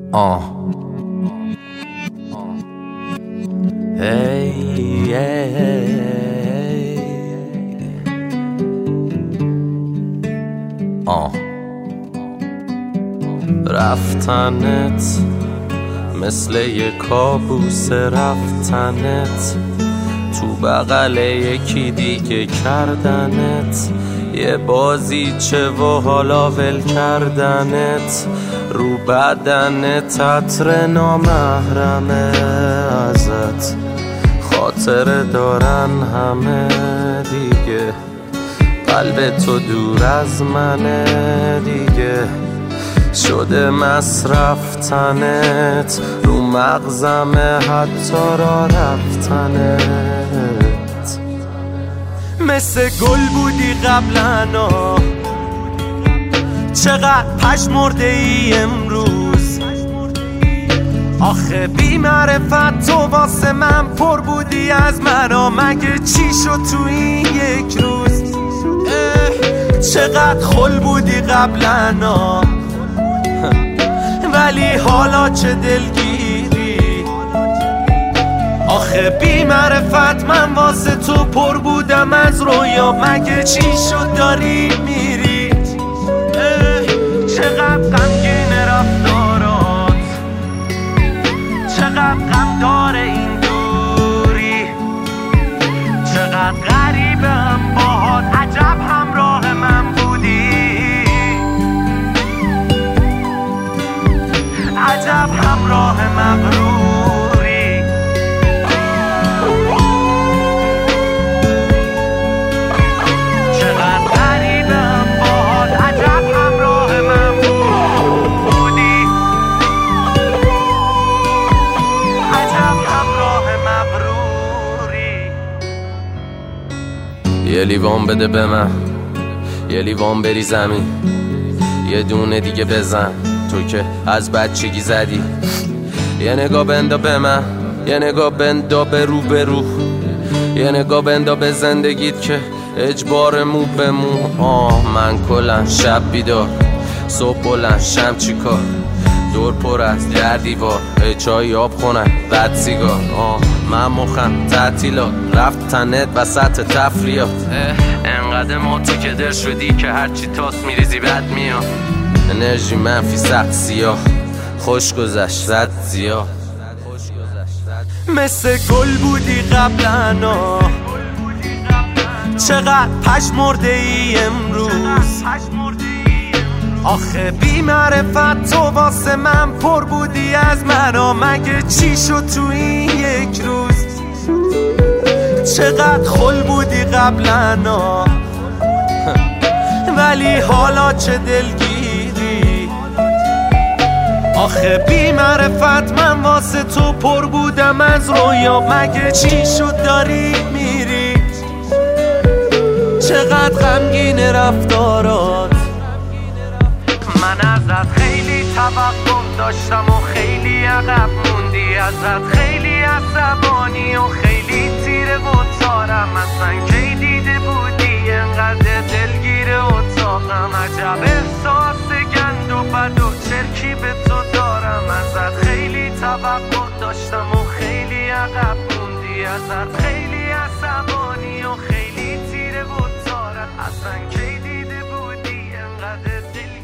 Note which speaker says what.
Speaker 1: رفتنت مثل یه کابوس، رفتنت تو بغل یکی دیگه کردنت، یه بازیچه و حالا ول کردنت، رو بدنت عطر نامحرمه ازت، خاطره دارن همه دیگه، قلب تو دور از منه دیگه، شده مصرف تنت، رو مغزمه حتی را رفتنت. مثل گل بودی قبلنا، چقدر پشمرده ای امروز، آخه بی معرفت تو واسه من پر بودی از منا، مگه چی شد تو این یک روز؟ چقدر خل بودی قبلنا، ولی حالا چه دلگیری، آخه بی معرفت من واسه تو پر بودم از رویا، مگه چی شد داری میری؟ چقدر غمگین رفتارات، چقدر غم داره این دوری، چقدر غریبم باهات، عجب همراه من بودی، عجب همراه مغروری. چقدر غریبم باهات، عجب همراه من بودی، عجب همراه مغروری.
Speaker 2: یه لیوان بده به من، یه لیوان بری زمین، یه دونه دیگه بزن تو که از بچگی زدی، یه نگاه بندا به من، یه نگاه بندا به رو به رو، یه نگاه بندا به زندگیت که اجبار مو به مو. من کلن شب بیدار، صبح بلند شم چیکار، دور پر از در دیوار، چای آب خونن بد سیگار. من مخم تعطیلات، رفتنت وسط تفریات، انقدر موتی که در شدی که هرچی تاس میریزی بد میاد، انرژی منفی سخت سیاه، خوش گذشت رد زیاد.
Speaker 1: مثل گل بودی قبلنا، چقدر پشمرده ای امروز، آخه بی معرفت تو واسه من پر بودی از منا، مگه چی شد تو این یک روز؟ چقدر خل بودی قبلنا، ولی حالا چه دلگیری، آخه بی معرفت من واسه تو پر بودم از رویا، مگه چی شد داری میری؟ چقدر غمگین رفتارات، من ازت خیلی توقع داشتم و خیلی عقب موندی، ازت خیلی عصبانی و خیلی تیره و تارم، اصلا کی دیده بودی انقدر دلگیر اتاقم، عجب احساس گند و بد و چرکی به تو دارم، ازت خیلی توقع داشتم و خیلی عقب موندی، ازت خیلی عصبانی و خیلی تیره و تارم، اصلا کی دیده بودی انقدر دلگیر